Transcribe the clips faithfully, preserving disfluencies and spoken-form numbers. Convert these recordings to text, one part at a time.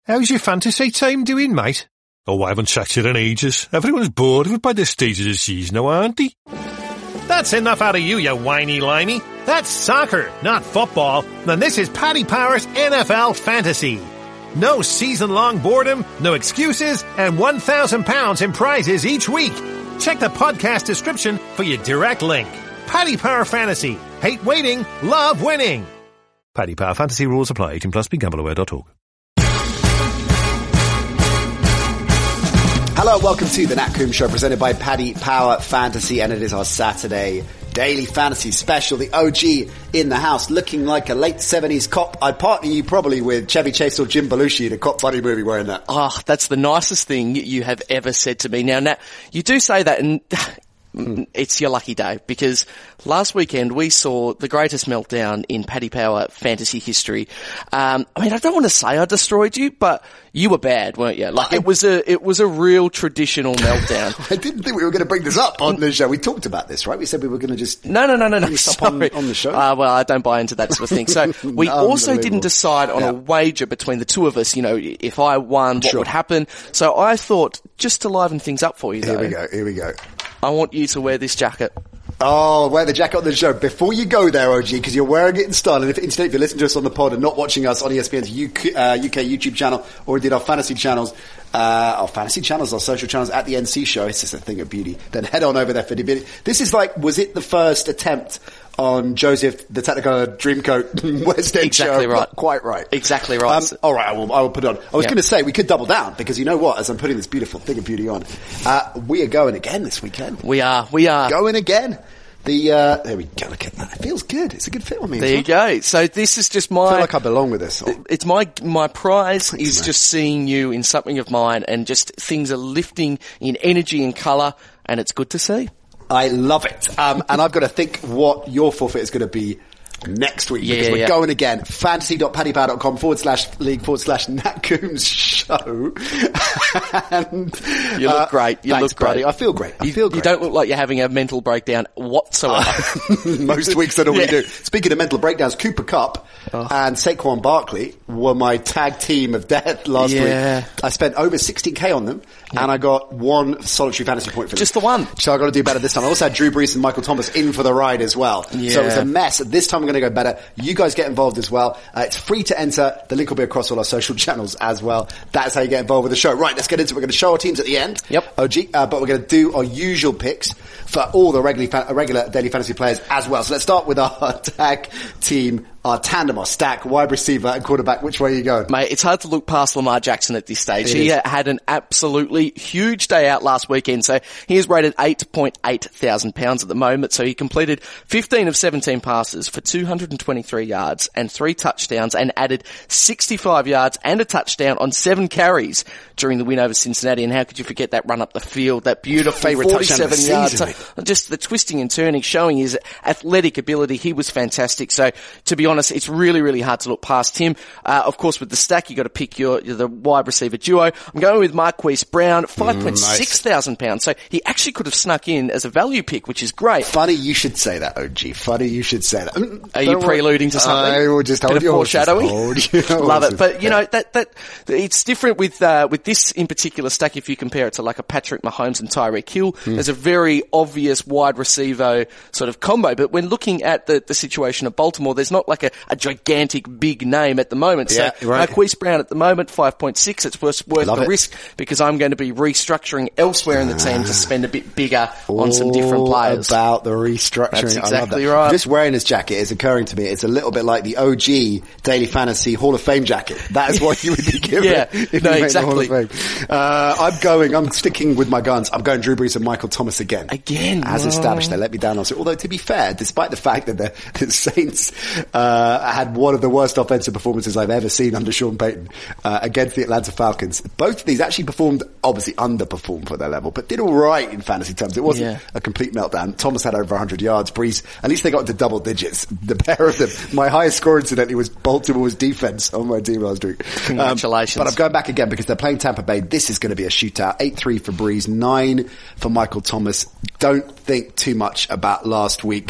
How's your fantasy team doing, mate? Oh, I haven't checked it in ages. Everyone's bored of it by this stage of the season now, aren't they? That's enough out of you, you whiny limey. That's soccer, not football. And this is Paddy Power's N F L Fantasy. No season-long boredom, no excuses, and one thousand pounds in prizes each week. Check the podcast description for your direct link. Paddy Power Fantasy. Hate waiting, love winning. Paddy Power Fantasy rules apply. eighteen plus, be gamble aware dot org. Hello, welcome to the Nat Coombs Show presented by Paddy Power Fantasy, and it is our Saturday daily fantasy special. The O G in the house, looking like a late seventies cop. I'd partner you probably with Chevy Chase or Jim Belushi in a cop buddy movie wearing that. Oh, that's the nicest thing you have ever said to me. Now, Nat, you do say that, and it's your lucky day, because last weekend we saw the greatest meltdown in Paddy Power fantasy history. Um, I mean, I don't want to say I destroyed you, but you were bad, weren't you? Like, it was a, it was a real traditional meltdown. I didn't think we were going to bring this up on the show. We talked about this, right? We said we were going to just no, no, no, no, no. Sorry. On, on the show. Uh, well, I don't buy into that sort of thing. So we also didn't decide on yeah. a wager between the two of us. You know, if I won, what sure. would happen? So I thought, just to liven things up for you, though. Here we go. Here we go. I want you to wear this jacket. Oh, wear the jacket on the show. Before you go there, O G, because you're wearing it in style, and if, instead, if you listen to us on the pod and not watching us on E S P N's U K, uh, U K YouTube channel, or indeed our fantasy channels, uh, our fantasy channels, our social channels at the N C Show, it's just a thing of beauty, then head on over there for the beauty. This is like, was it the first attempt on Joseph, the Technicolor Dreamcoat West End exactly show? Right. Not quite right. Exactly right. Um, all right, I will, I will put it on. I was yep. going to say, we could double down, because you know what, as I'm putting this beautiful thing of beauty on, uh, we are going again this weekend. We are, we are. Going again. The, uh, there we go, look at that. It feels good. It's a good fit on me. There you go. So this is just my... I feel like I belong with this. It's my, my prize Thanks, is man. just seeing you in something of mine, and just things are lifting in energy and colour, and it's good to see. I love it. Um, and I've got to think what your forfeit is going to be next week, yeah, because we're yeah. going again. fantasy.paddypower.com forward slash league forward slash Nat Coombs show. And, you look uh, great. You thanks, look great. buddy. I feel great. I you, feel great. You don't look like you're having a mental breakdown whatsoever. Most weeks I normally yeah. do. Speaking of mental breakdowns, Cooper Kupp oh. and Saquon Barkley were my tag team of death last yeah. week. I spent over sixteen K on them, yeah. and I got one solitary fantasy point for them. Just the one. So I've got to do better this time. I also had Drew Brees and Michael Thomas in for the ride as well. Yeah. So it was a mess. This time I'm going to go better. You guys get involved as well. Uh, it's free to enter. The link will be across all our social channels as well. That's how you get involved with the show. Right, let's get into it. We're going to show our teams at the end. Yep. O G, uh, but we're going to do our usual picks for all the regular, fa- regular daily fantasy players as well. So let's start with our tag team, our tandem, our stack, wide receiver and quarterback. Which way are you going? Mate, it's hard to look past Lamar Jackson at this stage. It he is. had an absolutely huge day out last weekend. So he is rated eight point eight thousand pounds at the moment. So he completed fifteen of seventeen passes for two hundred twenty-three yards and three touchdowns, and added sixty-five yards and a touchdown on seven carries during the win over Cincinnati. And how could you forget that run up the field, that beautiful Favourite forty-seven yards, season, just the twisting and turning, showing his athletic ability. He was fantastic. So to be honest, it's really, really hard to look past him. Uh, of course, with the stack, you got to pick your, the wide receiver duo. I'm going with Marquise Brown, five point six thousand pounds. So he actually could have snuck in as a value pick, which is great. Funny you should say that, O G. Funny you should say that. Mm, Are you preluding to something? I will just hold your foreshadowing. Hold your Love it. But you know, that, that, it's different with, uh, with this in particular stack if you compare it to like a Patrick Mahomes and Tyreek Hill. Mm. There's a very obvious wide receiver sort of combo. But when looking at the, the situation of Baltimore, there's not like a, a gigantic big name at the moment. Yeah, so right. Marquise Brown at the moment, five point six. It's worth, worth the it. risk, because I'm going to be restructuring elsewhere in the team to spend a bit bigger on some different players. About the restructuring. That's exactly I love that. right. Just wearing this jacket is occurring to me. It's a little bit like the O G Daily Fantasy Hall of Fame jacket. That is what you would be given. Yeah, if no, you exactly. The Hall of Fame. Uh, I'm going, I'm sticking with my guns. I'm going Drew Brees and Michael Thomas again. Again. As oh. established. They let me down. Also, although to be fair, despite the fact that the, the Saints, uh, had one of the worst offensive performances I've ever seen under Sean Payton, uh, against the Atlanta Falcons. Both of these actually performed, obviously underperformed for their level, but did alright in fantasy terms. It wasn't yeah. a complete meltdown. Thomas had over one hundred yards. Brees, at least they got into double digits. The pair of them. My highest score, incidentally, was Baltimore's defense on my team last week. Congratulations. Um, but I'm going back again because they're playing Tampa Bay. This is going to be a shootout. eight three for Brees, nine for Michael Thomas. Don't think too much about last week.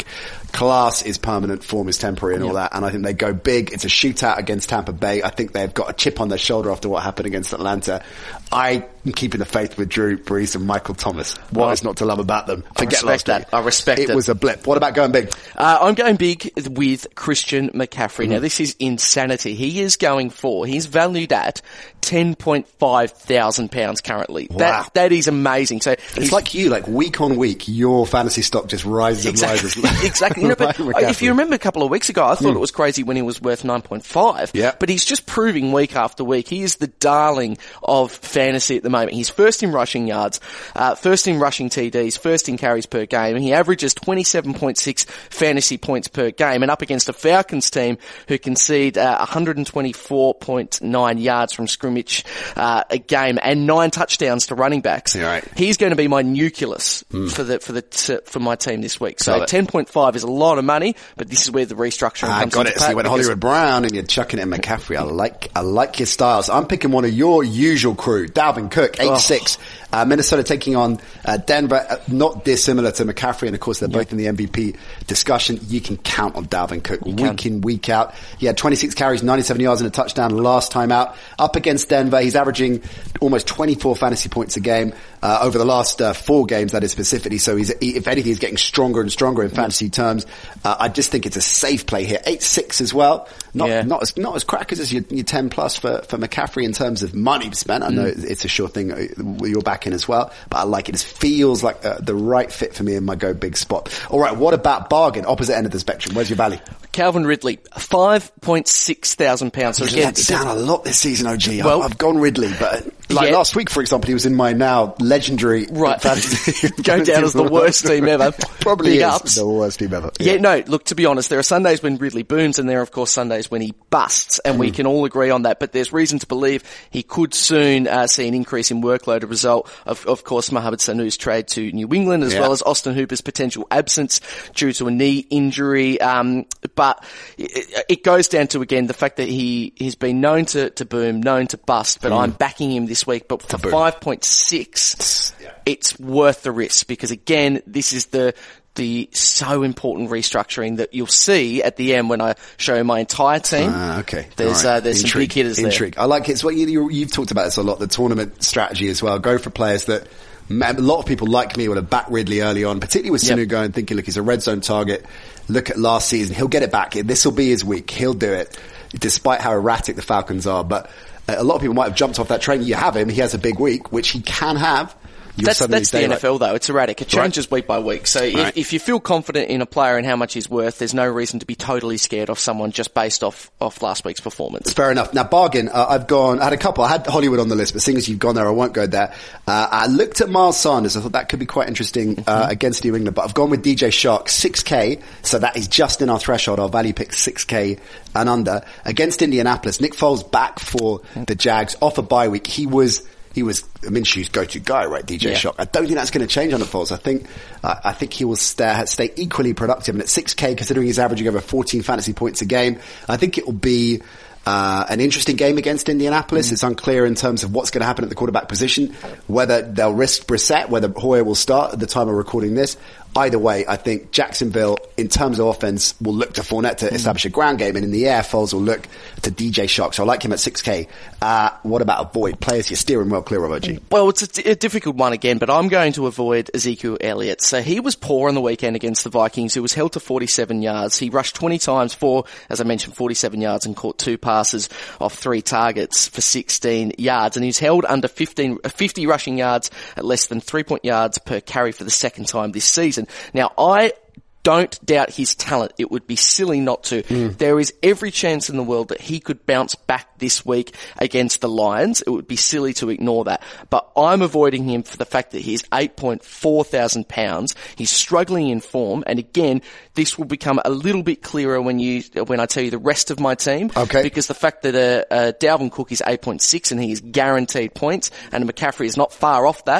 class is permanent, form is temporary and Yep. all that. And I think they go big. It's a shootout against Tampa Bay. I think they've got a chip on their shoulder after what happened against Atlanta. I am keeping the faith with Drew Brees and Michael Thomas. What Oh. is not to love about them? I Forget respect last that. week. I respect it. It was a blip. What about going big? Uh, I'm going big with Christian McCaffrey. Mm-hmm. Now, this is insanity. He is going for, he's valued at ten point five thousand pounds currently. Wow. That, that is amazing. So It's he's- like you, like week on week, your fantasy stock just rises and Exactly. rises. exactly. You know, but Ryan McCaffrey. if you remember a couple of weeks ago, I thought it was crazy when he was worth nine point five. Yeah. But he's just proving week after week. He is the darling of fantasy at the moment. He's first in rushing yards, uh, first in rushing T Ds, first in carries per game, and he averages twenty-seven point six fantasy points per game, and up against a Falcons team who concede uh, one hundred twenty-four point nine yards from scrimmage uh, a game and nine touchdowns to running backs. Yeah, right. He's going to be my nucleus for the for the t- for my team this week. So Got it. ten point five is a lot of money, but this is where the restructuring I comes got into it. So play you went because- Hollywood Brown and you're chucking in McCaffrey. I like, I like your styles. I'm picking one of your usual crew. Dalvin Cook, eight six. Uh, Minnesota taking on uh, Denver, uh, not dissimilar to McCaffrey, and of course they're both in the M V P discussion. You can count on Dalvin Cook week in, week out. He had twenty-six carries, ninety-seven yards and a touchdown last time out. Up against Denver, he's averaging almost twenty-four fantasy points a game uh, over the last uh, four games, that is specifically. So he's, he, if anything, he's getting stronger and stronger in fantasy terms. Uh, I just think it's a safe play here. eight six as well. Not, Yeah. not as, not as crackers as your, your ten plus for, for McCaffrey in terms of money spent. I know it's a sure thing uh, you're back in as well, but I like it. It feels like uh, the right fit for me in my go big spot. All right. What about bargain? Opposite end of the spectrum. Where's your value? Calvin Ridley, five point six thousand pounds. So He's again, let me down a lot this season, O G. Well- I've, I've gone Ridley, but like Yeah. last week, for example, he was in my now legendary Right. fantasy. Go down as the worst team ever. Probably Big is ups. the worst team ever. Yeah, no, look, to be honest, there are Sundays when Ridley booms and there are, of course, Sundays when he busts, and we can all agree on that, but there's reason to believe he could soon uh, see an increase in workload, a result of, of course, Mohamed Sanu's trade to New England, as Yeah. well as Austin Hooper's potential absence due to a knee injury. Um, but it, it goes down to, again, the fact that he, he's been known to, to boom, known to bust, but I'm backing him this week, but for boom. five point six, it's worth the risk, because again, this is the, the so important restructuring that you'll see at the end when I show my entire team. Ah, okay. There's, All right. uh, there's some Intrigue. big hitters there. Intrigue. I like it. It's what you, you, you've talked about this a lot, the tournament strategy as well. Go for players that a lot of people like me would have backed Ridley early on, particularly with Sanu Yep. going, thinking, look, he's a red zone target. Look at last season. He'll get it back. This will be his week. He'll do it, despite how erratic the Falcons are. But a lot of people might have jumped off that train. You have him. He has a big week, which he can have. You'll That's, suddenly that's the say, N like, F L though. It's erratic. It changes week by week. So Right. if, if you feel confident in a player and how much he's worth, there's no reason to be totally scared of someone just based off, off last week's performance. Fair enough. Now, bargain, uh, I've gone, I had a couple. I had Hollywood on the list, but seeing as you've gone there, I won't go there. Uh, I looked at Miles Sanders. I thought that could be quite interesting uh, against New England, but I've gone with D J Shark, six K, so that is just in our threshold. Our value pick six K and under. Against Indianapolis, Nick Foles back for the Jags, off a bye week. He was... He was Minshew's go-to guy, right? D J Yeah. Shark. I don't think that's going to change under Foles. I think, uh, I think he will stay, stay equally productive. And at six K, considering he's averaging over fourteen fantasy points a game, I think it will be, uh, an interesting game against Indianapolis. Mm. It's unclear in terms of what's going to happen at the quarterback position, whether they'll risk Brissett, whether Hoyer will start at the time of recording this. Either way, I think Jacksonville, in terms of offense, will look to Fournette to establish a ground game, and in the air, Foles will look to D J Shark. So I like him at six K. Uh, what about avoid players you're steering well clear of, O G? Well, it's a, a difficult one again, but I'm going to avoid Ezekiel Elliott. So he was poor on the weekend against the Vikings. He was held to forty-seven yards. He rushed twenty times for, as I mentioned, forty-seven yards and caught two passes off three targets for sixteen yards. And he's held under fifteen, fifty rushing yards at less than three point yards per carry for the second time this season. Now, I don't doubt his talent. It would be silly not to. Mm. There is every chance in the world that he could bounce back this week against the Lions. It would be silly to ignore that. But I'm avoiding him for the fact that he's eight point four thousand pounds. He's struggling in form. And again, this will become a little bit clearer when you, when I tell you the rest of my team. Okay. Because the fact that, uh, uh Dalvin Cook is eight point six and he is guaranteed points and McCaffrey is not far off that,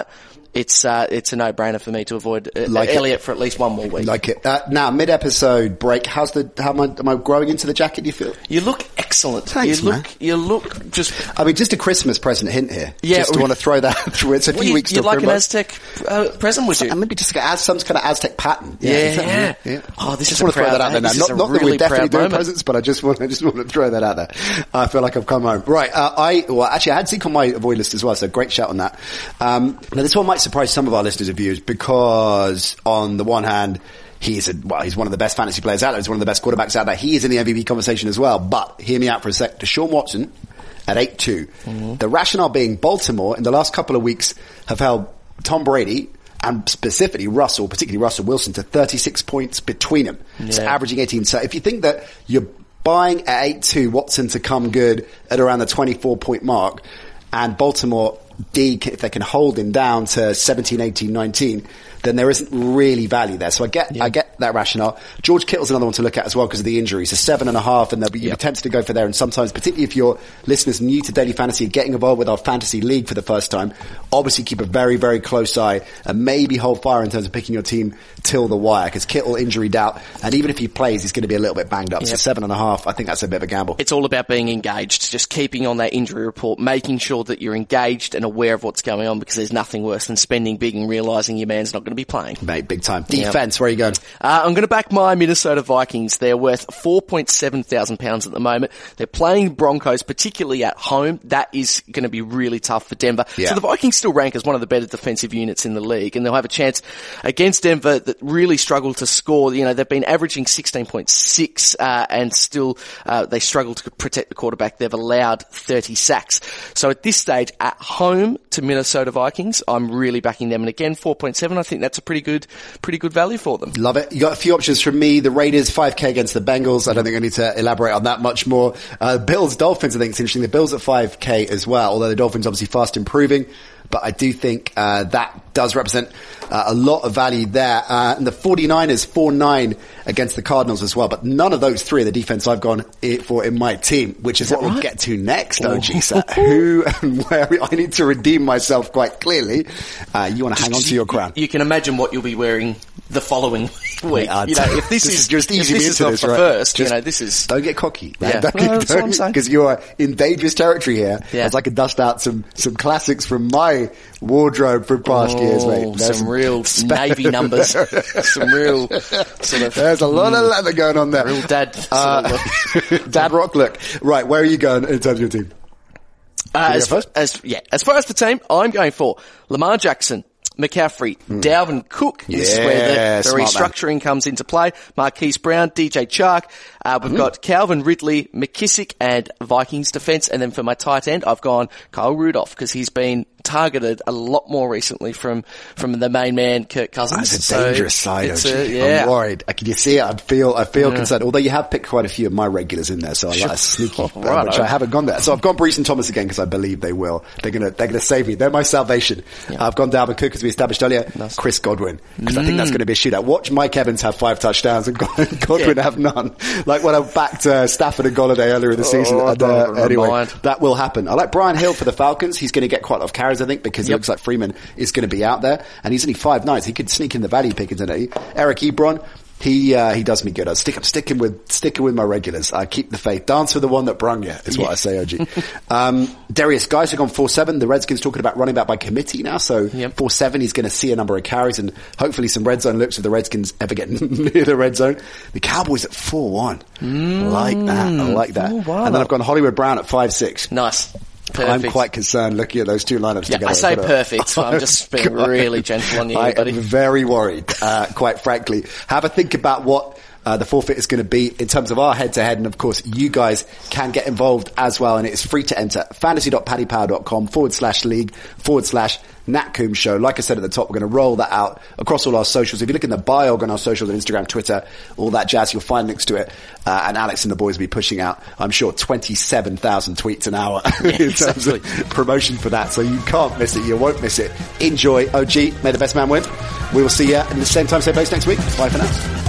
it's uh, it's a no-brainer for me to avoid uh, Like Elliott for at least one more week. Like it. Uh, now, mid-episode break, how's the, how am I, am I growing into the jacket, do you feel? You look excellent. Thanks, you look, man. You look just... I mean, just a Christmas present hint here. Yeah. Just to want to throw that through. It's a few well, you, weeks you'd till like Primrose. an Aztec uh, present, would you? And maybe just as some kind of Aztec pattern. Yeah, is that- yeah. yeah. Oh, this just is a want to throw proud that out there day. now. This is Not, a not that really we're definitely proud doing moment. presents, but I just want, I just want to throw that out there. I feel like I've come home. Right. Uh, I well, actually, I had Zeke on my avoid list as well. So great shout on that. Um, now, this one might surprise some of our listeners and viewers because, on the one hand, he's a, well, he's one of the best fantasy players out there. He's one of the best quarterbacks out there. He is in the M V P conversation as well. But hear me out for a sec. Deshaun Watson at eight two. Mm-hmm. The rationale being Baltimore in the last couple of weeks have held Tom Brady and specifically Russell, particularly Russell Wilson, to thirty-six points between them. Yeah. So averaging eighteen. So if you think that you're buying at eight two Watson to come good at around the twenty-four point mark, and Baltimore D, if they can hold him down to seventeen, eighteen, nineteen, then there isn't really value there. So I get, yeah. I get that rationale. George Kittle's another one to look at as well because of the injuries. A seven and a half, and they'll be, you'll yep. be tempted to go for there. And sometimes, particularly if your listeners new to Daily Fantasy are getting involved with our fantasy league for the first time, obviously keep a very, very close eye and maybe hold fire in terms of picking your team till the wire because Kittle injury doubt, and even if he plays, he's going to be a little bit banged up. Yep. So seven and a half, I think that's a bit of a gamble. It's all about being engaged, just keeping on that injury report, making sure that you're engaged and aware of what's going on because there's nothing worse than spending big and realising your man's not going to be playing. Mate, big time. Defense, yep. Where are you going? Uh, I'm going to back my Minnesota Vikings. They're worth four point seven thousand pounds at the moment. They're playing Broncos, particularly at home. That is going to be really tough for Denver. Yeah. So the Vikings still rank as one of the better defensive units in the league, and they'll have a chance against Denver that really struggle to score. You know, they've been averaging sixteen point six, uh, and still, uh, they struggle to protect the quarterback. They've allowed thirty sacks. So at this stage, at home to Minnesota Vikings, I'm really backing them. And again, four point seven, I think that's a pretty good, pretty good value for them. Love it. You got a few options from me. The Raiders, five K against the Bengals. I don't think I need to elaborate on that much more. Uh, Bills, Dolphins, I think it's interesting. The Bills at five K as well, although the Dolphins obviously fast improving. But I do think uh, that does represent uh, a lot of value there. Uh, and the 49ers, four nine against the Cardinals as well. But none of those three are the defense I've gone for in my team, which is, is what right? we'll get to next, O G. So who and where I need to redeem myself quite clearly. Uh, you want to hang on to your crown. You can imagine what you'll be wearing the following week. Yeah, you know, if this, this is, is just easy if this is not this, the right? first, just you know, this is... Don't get cocky. Man. Yeah. Don't Well, get, that's what I'm saying. Because you are in dangerous territory here. Yeah. As I could dust out some, some classics from my wardrobe from past oh, years, mate. There's some, some real spe- navy numbers. Some real sort of... There's a lot mm, of leather going on there. Real dad sort uh, of look. Dad rock look. Right, where are you going in terms of your team? Uh, as, far, as, yeah, as far as the team, I'm going for Lamar Jackson, McCaffrey, mm. Dalvin Cook. Yeah, this is where the, the restructuring man. comes into play. Marquise Brown, D J Chark. Uh, we've mm. got Calvin Ridley, McKissick, and Vikings defense. And then for my tight end, I've gone Kyle Rudolph because he's been targeted a lot more recently from from the main man, Kirk Cousins. That's a dangerous so side. It's a, yeah. I'm worried. Can you see it? I feel I feel yeah. concerned. Although you have picked quite a few of my regulars in there, so I like a sneaky, oh, right, which I haven't gone there. So I've gone Brees and Thomas again because I believe they will. They're gonna they're gonna save me. They're my salvation. Yeah. I've gone Dalvin Cook as we established earlier. Nice. Chris Godwin because mm. I think that's going to be a shootout. Watch Mike Evans have five touchdowns and Godwin yeah. have none. Like when I backed uh, Stafford and Golladay earlier in the season. Oh, and, uh, anyway, mind. that will happen. I like Brian Hill for the Falcons. He's going to get quite a lot of carries, I think, because yep. it looks like Freeman is going to be out there, and he's only five nines. He could sneak in the value pick, isn't he? Eric Ebron, he uh, he does me good. I stick, I'm sticking with sticking with my regulars. I keep the faith. Dance for the one that brung you, is yeah. what I say, O G. um, Darius Guys have gone four seven. The Redskins talking about running back by committee now, so yep. four seven. He's going to see a number of carries and hopefully some red zone looks if the Redskins ever get near the red zone. The Cowboys at four one. Mm, I like that. I like that. And then I've gone Hollywood Brown at five six. Nice. Perfect. I'm quite concerned looking at those two lineups yeah, together. I say perfect, so I'm just being really gentle on you, I buddy. am very worried, uh, quite frankly. Have a think about what uh, the forfeit is going to be in terms of our head-to-head, and of course, you guys can get involved as well, and it is free to enter. fantasy.paddypower.com forward slash league forward slash Nat Coombs Show. Like I said at the top, we're going to roll that out across all our socials. If you look in the bio on our socials on Instagram, Twitter, all that jazz, you'll find links to it. Uh, and Alex and the boys will be pushing out, I'm sure, twenty-seven thousand tweets an hour yeah, in terms exactly. of promotion for that. So you can't miss it. You won't miss it. Enjoy. O G, may the best man win. We will see you in the same time, same place next week. Bye for now.